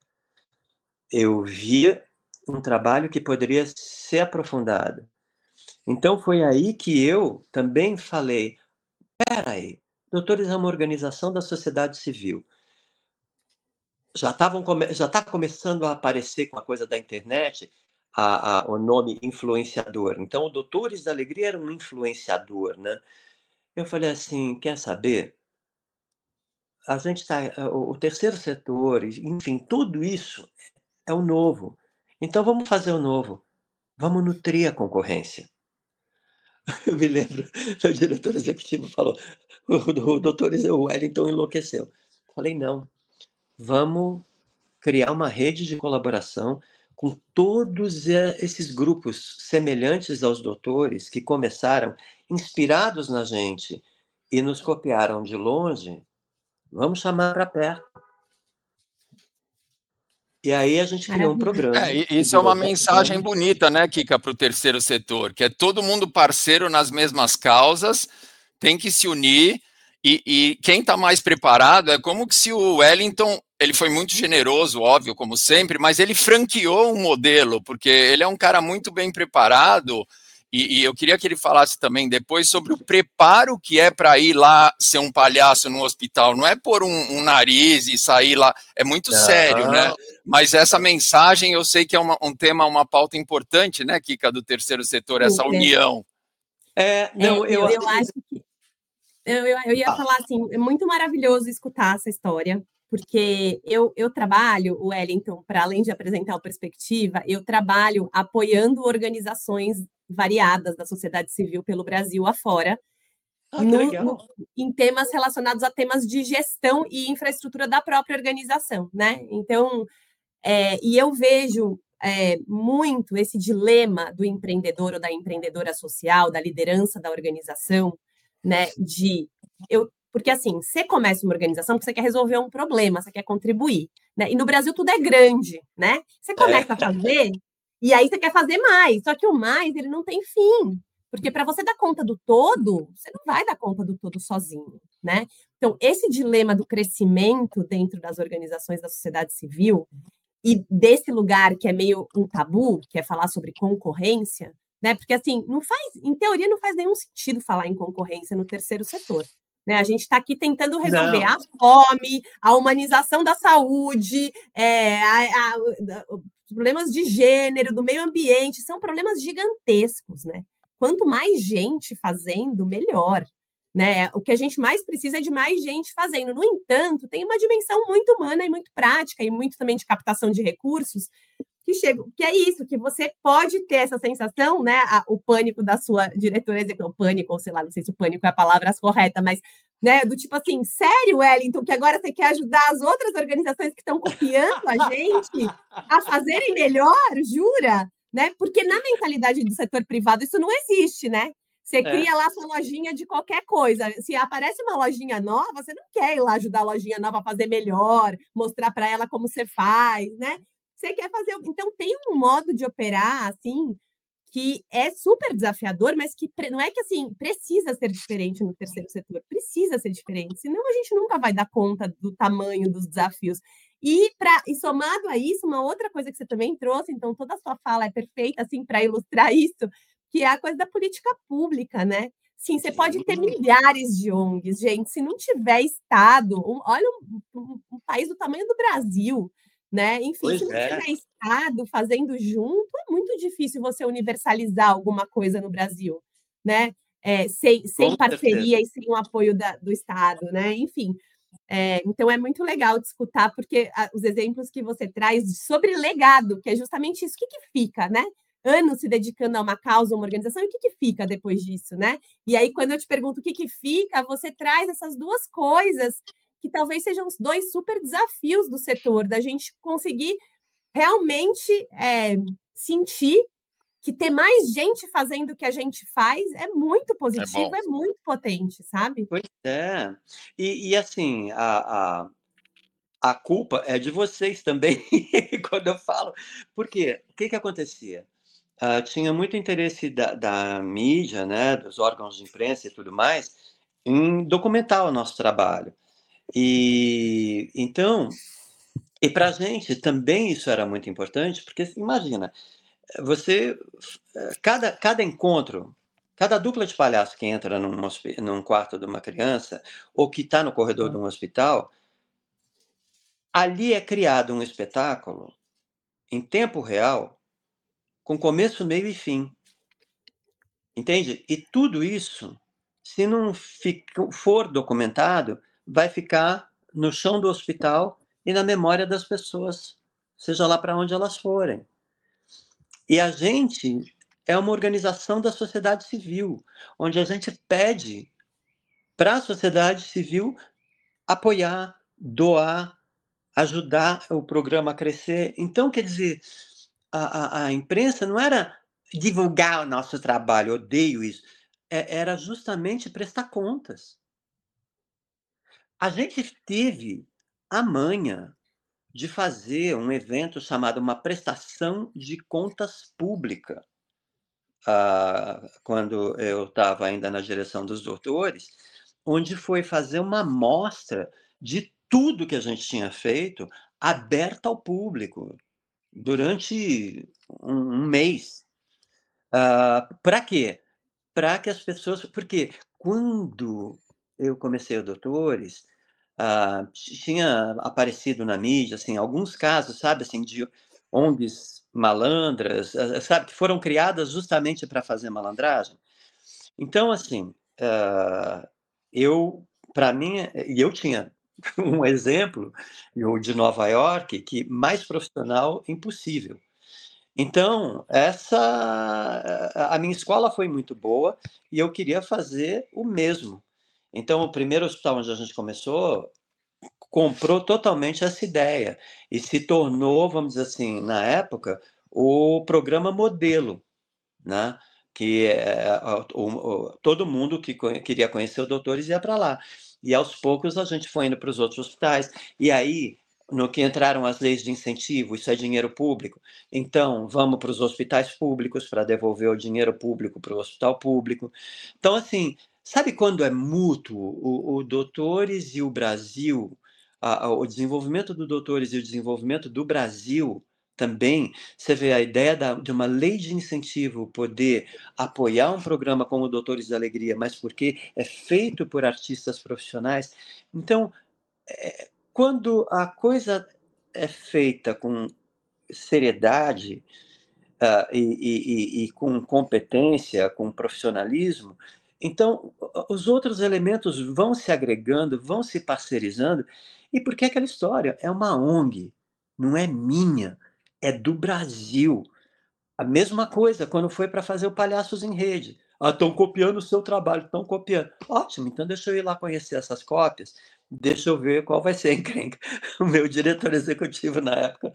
Eu via um trabalho que poderia ser aprofundado. Então foi aí que eu também falei, espera aí, Doutores é uma organização da sociedade civil. Já está começando a aparecer com a coisa da internet o nome influenciador. Então, o Doutores da Alegria era um influenciador, né? Eu falei assim, quer saber? A gente o terceiro setor, enfim, tudo isso é o novo. Então, vamos fazer o novo. Vamos nutrir a concorrência. Eu me lembro, o diretor executivo falou, o doutor Wellington enlouqueceu. Falei, não, vamos criar uma rede de colaboração com todos esses grupos semelhantes aos doutores que começaram inspirados na gente e nos copiaram de longe, vamos chamar para perto. E aí a gente criou um programa. Isso é uma mensagem bonita, né, Kika, para o terceiro setor, que é todo mundo parceiro nas mesmas causas, tem que se unir, e quem está mais preparado é como que se o Wellington, ele foi muito generoso, óbvio, como sempre, mas ele franqueou um modelo, porque ele é um cara muito bem preparado, e eu queria que ele falasse também depois sobre o preparo que é para ir lá ser um palhaço no hospital. Não é pôr um nariz e sair lá, é muito sério, né? Mas essa mensagem eu sei que é um tema, uma pauta importante, né, Kika, do terceiro setor, essa união. Eu acho que eu ia falar assim, é muito maravilhoso escutar essa história, porque eu trabalho, o Wellington, para além de apresentar o Perspectiva, eu trabalho apoiando organizações variadas da sociedade civil pelo Brasil afora, em temas relacionados a temas de gestão e infraestrutura da própria organização, né? Então, e eu vejo muito esse dilema do empreendedor ou da empreendedora social, da liderança da organização, né? Porque assim, você começa uma organização porque você quer resolver um problema, você quer contribuir, né? E no Brasil tudo é grande, né? Você começa a fazer e aí você quer fazer mais, só que o mais ele não tem fim, porque para você dar conta do todo, você não vai dar conta do todo sozinho, né? Então, esse dilema do crescimento dentro das organizações da sociedade civil e desse lugar que é meio um tabu, que é falar sobre concorrência, né? Porque assim, em teoria não faz nenhum sentido falar em concorrência no terceiro setor. Né? A gente está aqui tentando resolver a fome, a humanização da saúde, os problemas de gênero, do meio ambiente, são problemas gigantescos, né? Quanto mais gente fazendo, melhor. Né? O que a gente mais precisa é de mais gente fazendo. No entanto, tem uma dimensão muito humana e muito prática, e muito também de captação de recursos, que é isso, que você pode ter essa sensação, né? O pânico da sua diretora executiva, pânico, ou sei lá, não sei se o pânico é a palavra correta, mas né, do tipo assim, sério, Wellington, que agora você quer ajudar as outras organizações que estão copiando a gente a fazerem melhor, jura? Né? Porque na mentalidade do setor privado isso não existe, né? Você cria lá sua lojinha de qualquer coisa. Se aparece uma lojinha nova, você não quer ir lá ajudar a lojinha nova a fazer melhor, mostrar para ela como você faz, né? Você quer fazer. Então, tem um modo de operar, assim, que é super desafiador, mas que não é que, assim, precisa ser diferente no terceiro setor. Precisa ser diferente, senão a gente nunca vai dar conta do tamanho dos desafios. E somado a isso, uma outra coisa que você também trouxe, então toda a sua fala é perfeita, assim, para ilustrar isso, que é a coisa da política pública, né? Sim, você pode ter milhares de ONGs, gente, se não tiver Estado, olha um país do tamanho do Brasil, né? Enfim, se não tiver Estado fazendo junto, é muito difícil você universalizar alguma coisa no Brasil, né? Sem parceria e sem o apoio do Estado, né? Enfim, então é muito legal de escutar, porque os exemplos que você traz sobre legado, que é justamente isso, o que fica, né? Anos se dedicando a uma causa, uma organização, e o que fica depois disso, né? E aí, quando eu te pergunto o que fica, você traz essas duas coisas que talvez sejam os dois super desafios do setor, da gente conseguir realmente sentir que ter mais gente fazendo o que a gente faz é muito positivo, é muito potente, sabe? Pois é. E assim, a culpa é de vocês também, quando eu falo. Porque o que acontecia? Tinha muito interesse da mídia, né, dos órgãos de imprensa e tudo mais, em documentar o nosso trabalho. E então, para a gente também isso era muito importante, porque imagina, cada encontro, cada dupla de palhaço que entra num quarto de uma criança, ou que está no corredor de um hospital, ali é criado um espetáculo em tempo real, com começo, meio e fim. Entende? E tudo isso, se não for documentado, vai ficar no chão do hospital e na memória das pessoas, seja lá para onde elas forem. E a gente é uma organização da sociedade civil, onde a gente pede para a sociedade civil apoiar, doar, ajudar o programa a crescer. Então, quer dizer, a imprensa não era divulgar o nosso trabalho, odeio isso, era justamente prestar contas. A gente teve a manha de fazer um evento chamado uma prestação de contas pública, quando eu estava ainda na direção dos doutores, onde foi fazer uma amostra de tudo que a gente tinha feito, aberta ao público, durante um mês. Para quê? Para que as pessoas... Porque quando eu comecei o Doutores, tinha aparecido na mídia, assim, alguns casos, sabe, assim, de ONGs malandras, sabe, que foram criadas justamente para fazer malandragem. Então, assim, para mim, e eu tinha um exemplo, o de Nova York, que mais profissional impossível. Então, a minha escola foi muito boa e eu queria fazer o mesmo. Então, o primeiro hospital onde a gente começou comprou totalmente essa ideia e se tornou, vamos dizer assim, na época, o programa modelo, né? Que todo mundo que queria conhecer o Doutores ia para lá. E aos poucos a gente foi indo para os outros hospitais. E aí, no que entraram as leis de incentivo, isso é dinheiro público. Então, vamos para os hospitais públicos para devolver o dinheiro público para o hospital público. Então, assim, sabe quando é mútuo o Doutores e o Brasil, o desenvolvimento do Doutores e o desenvolvimento do Brasil também, você vê a ideia de uma lei de incentivo poder apoiar um programa como o Doutores da Alegria, mas porque é feito por artistas profissionais. Então, quando a coisa é feita com seriedade e com competência, com profissionalismo, então os outros elementos vão se agregando, vão se parcerizando, e porque aquela história é uma ONG, não é minha, é do Brasil. A mesma coisa quando foi para fazer o Palhaços em Rede. Estão copiando o seu trabalho, estão copiando. Ótimo, então deixa eu ir lá conhecer essas cópias, deixa eu ver qual vai ser a encrenca. O meu diretor executivo na época,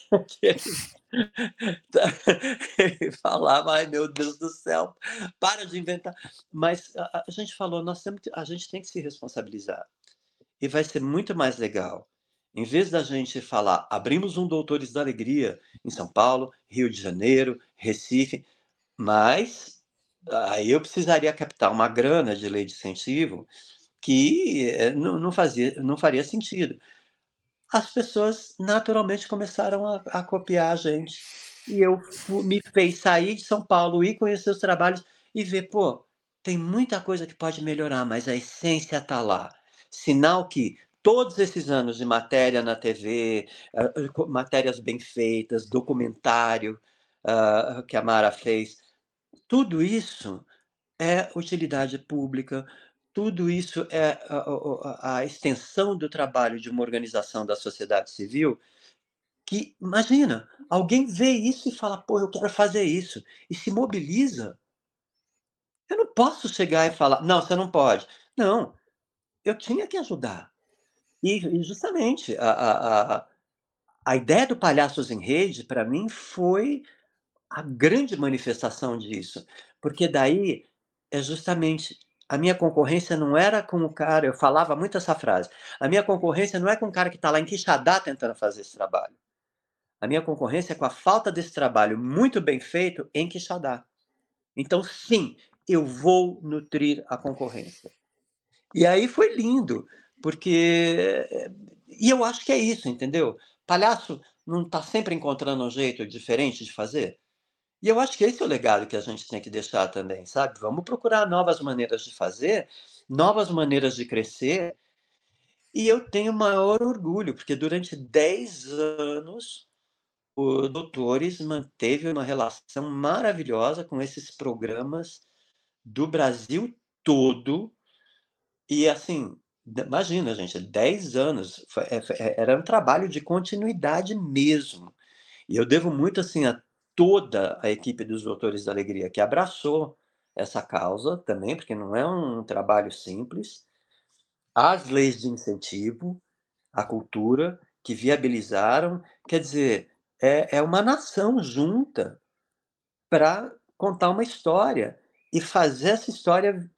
ele falava, ai meu Deus do céu, para de inventar. Mas a gente falou, a gente tem que se responsabilizar. E vai ser muito mais legal. Em vez da gente falar, abrimos um Doutores da Alegria em São Paulo, Rio de Janeiro, Recife, mas aí eu precisaria captar uma grana de lei de incentivo que não faria sentido. As pessoas naturalmente começaram a copiar a gente. E me fez sair de São Paulo, ir conhecer os trabalhos e ver, pô, tem muita coisa que pode melhorar, mas a essência está lá. Sinal que todos esses anos de matéria na TV, matérias bem feitas, documentário que a Mara fez, tudo isso é utilidade pública, tudo isso é a extensão do trabalho de uma organização da sociedade civil que, imagina, alguém vê isso e fala, pô, eu quero fazer isso, e se mobiliza. Eu não posso chegar e falar, não, você não pode. Não, eu tinha que ajudar. E justamente, a ideia do Palhaços em Rede, para mim, foi a grande manifestação disso, porque daí é justamente a minha concorrência não era com o cara, eu falava muito essa frase, a minha concorrência não é com o cara que está lá em Quixadá tentando fazer esse trabalho. A minha concorrência é com a falta desse trabalho muito bem feito em Quixadá. Então, sim, eu vou nutrir a concorrência. E aí foi lindo, porque. E eu acho que é isso, entendeu? Palhaço não está sempre encontrando um jeito diferente de fazer? E eu acho que esse é o legado que a gente tem que deixar também, sabe? Vamos procurar novas maneiras de fazer, novas maneiras de crescer. E eu tenho maior orgulho, porque durante 10 anos o Doutores manteve uma relação maravilhosa com esses programas do Brasil todo. E assim, imagina, gente, 10 anos, era um trabalho de continuidade mesmo. E eu devo muito assim a toda a equipe dos Doutores da Alegria, que abraçou essa causa também, porque não é um trabalho simples, às leis de incentivo, à cultura, que viabilizaram, quer dizer, é uma nação junta para contar uma história e fazer essa história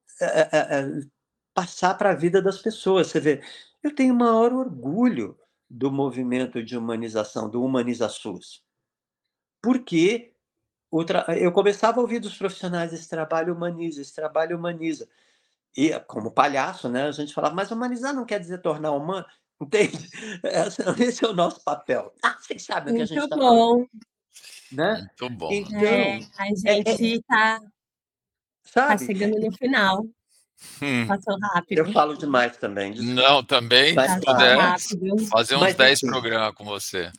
passar para a vida das pessoas. Você vê, eu tenho o maior orgulho do movimento de humanização, do Humaniza-SUS, porque eu começava a ouvir dos profissionais, esse trabalho humaniza, esse trabalho humaniza. E como palhaço, né, a gente falava, mas humanizar não quer dizer tornar humano, entende? Esse é o nosso papel. Vocês sabem o que a gente está falando. Né? Muito bom. Então, a gente está sabe? chegando no final. Passou rápido. Eu falo demais também. Desculpa. Não, também, Mas se puder, rápido. fazer uns 10 programas com você.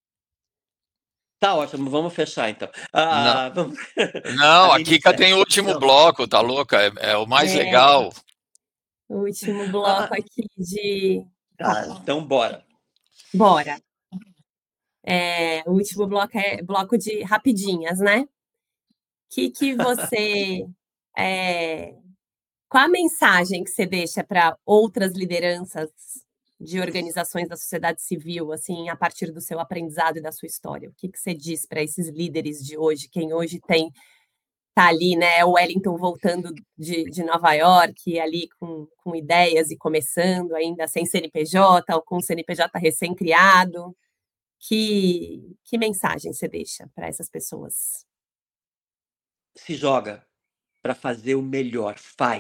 Tá ótimo, vamos fechar então. Não, a Kika tem o último bloco, tá louca? É o mais legal. O último bloco aqui de... Então bora. Bora. O último bloco é bloco de rapidinhas, né? Que você... qual a mensagem que você deixa para outras lideranças de organizações da sociedade civil, assim, a partir do seu aprendizado e da sua história? O que você diz para esses líderes de hoje, quem hoje tá ali, né, o Wellington voltando de Nova York, ali com ideias e começando ainda sem CNPJ ou com CNPJ recém-criado? Que mensagem você deixa para essas pessoas? Se joga para fazer o melhor,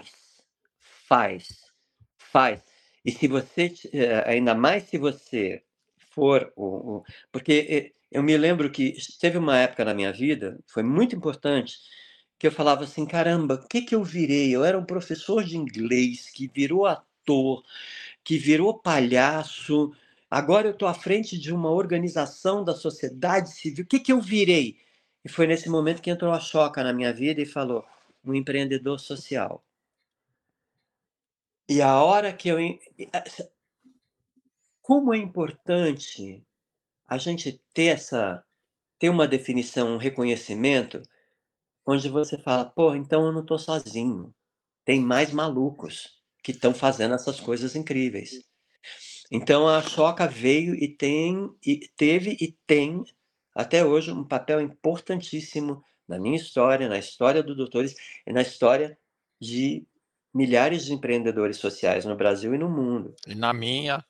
faz. E se você, ainda mais se você for porque eu me lembro que teve uma época na minha vida, foi muito importante, que eu falava assim, caramba, o que eu virei? Eu era um professor de inglês que virou ator, que virou palhaço, agora eu estou à frente de uma organização da sociedade civil, o que eu virei? E foi nesse momento que entrou a Choca na minha vida e falou, um empreendedor social. E a hora que como é importante a gente ter uma definição, um reconhecimento, onde você fala, pô, então eu não estou sozinho. Tem mais malucos que estão fazendo essas coisas incríveis. Então a Choca veio teve e tem até hoje um papel importantíssimo na minha história, na história do Doutores e na história de milhares de empreendedores sociais no Brasil e no mundo. E na minha.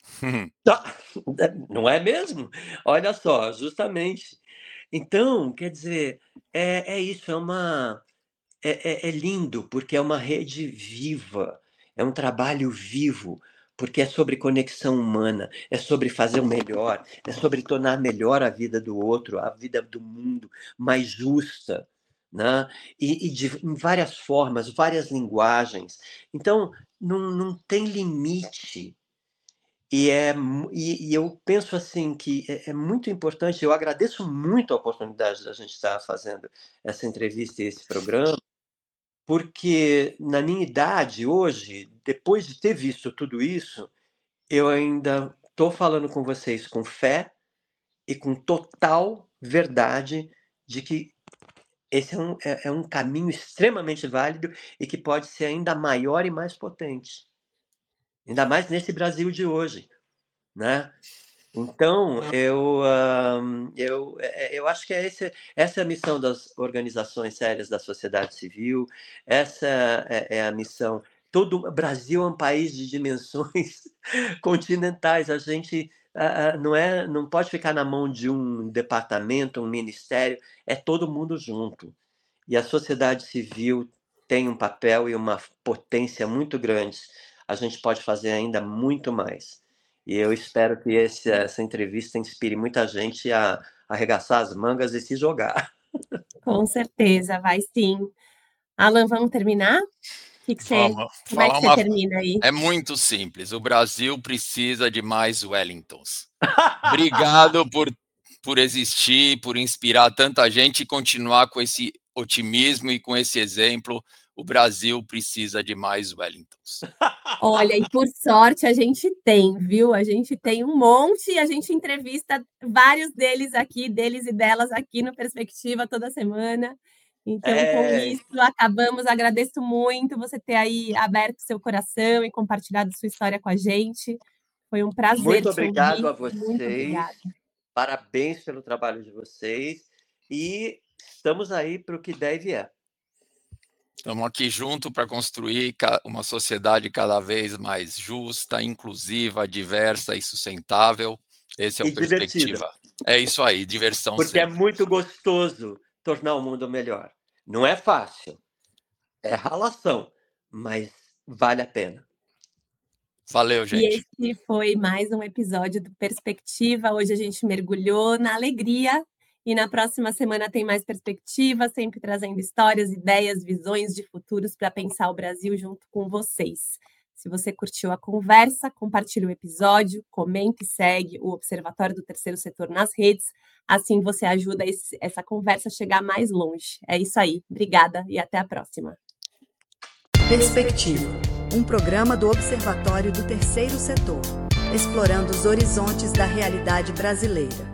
Não é mesmo? Olha só, justamente. Então, quer dizer, é isso, é lindo, porque é uma rede viva, é um trabalho vivo, porque é sobre conexão humana, é sobre fazer o melhor, é sobre tornar melhor a vida do outro, a vida do mundo, mais justa, né? Em várias formas, várias linguagens. Então, não tem limite. E eu penso assim que é muito importante, eu agradeço muito a oportunidade da gente estar fazendo essa entrevista e esse programa, porque na minha idade hoje, depois de ter visto tudo isso, eu ainda estou falando com vocês com fé e com total verdade de que esse é um caminho extremamente válido e que pode ser ainda maior e mais potente. Ainda mais nesse Brasil de hoje, né? Então, eu acho que essa é a missão das organizações sérias da sociedade civil, essa é a missão. O Brasil é um país de dimensões continentais, a gente não pode ficar na mão de um departamento, um ministério, é todo mundo junto. E a sociedade civil tem um papel e uma potência muito grandes. A gente pode fazer ainda muito mais. E eu espero que essa entrevista inspire muita gente a arregaçar as mangas e se jogar. Com certeza, vai sim. Alan, vamos terminar? Como é que você termina aí? É muito simples. O Brasil precisa de mais Wellingtons. Obrigado por existir, por inspirar tanta gente e continuar com esse otimismo e com esse exemplo. O Brasil precisa de mais Wellingtons. Olha, e por sorte a gente tem, viu? A gente tem um monte e a gente entrevista vários deles e delas aqui no Perspectiva toda semana. Então, com isso, acabamos. Agradeço muito você ter aí aberto seu coração e compartilhado sua história com a gente. Foi um prazer. Muito obrigado a vocês. Muito obrigada. Parabéns pelo trabalho de vocês. E estamos aí para o que der e vier. Estamos aqui junto para construir uma sociedade cada vez mais justa, inclusiva, diversa e sustentável. Esse é o Perspectiva. É isso aí, diversão. Porque sempre. É muito gostoso tornar o mundo melhor. Não é fácil, é ralação, mas vale a pena. Valeu, gente. E esse foi mais um episódio do Perspectiva. Hoje a gente mergulhou na alegria. E na próxima semana tem mais Perspectiva, sempre trazendo histórias, ideias, visões de futuros para pensar o Brasil junto com vocês. Se você curtiu a conversa, compartilhe o episódio, comenta e segue o Observatório do Terceiro Setor nas redes. Assim você ajuda essa conversa a chegar mais longe. É isso aí. Obrigada e até a próxima. Perspectiva, um programa do Observatório do Terceiro Setor, explorando os horizontes da realidade brasileira.